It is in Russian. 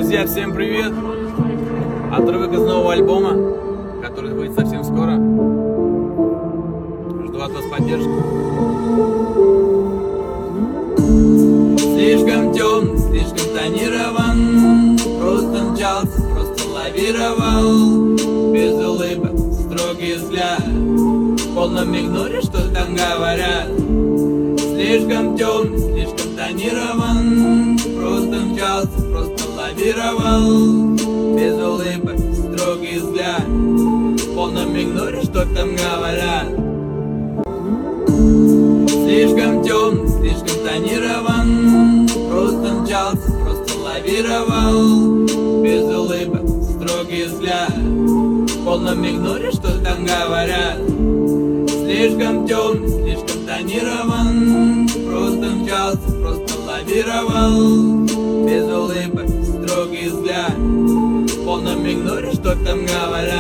Друзья, всем привет! Отрывок из нового альбома, который выйдет совсем скоро. Жду от вас поддержки. Слишком темный, слишком тонирован. Просто мчался, просто лавировал. Без улыбок, строгий взгляд. В полном игноре, что там говорят. Слишком темный, слишком тонирован. Просто мчался, просто лавировал. Без улыбок, строгий взгляд. В полном игноре, что там говорят. Слишком темный, слишком тонирован. Просто мчался, просто лавировал. Без улыбок, строгий взгляд. В полном игноре, что там говорят. Слишком темный, слишком тонирован. Просто мчался, просто лавировал. Без улыбок, строгий взгляд. В полном игноре, что там говорят.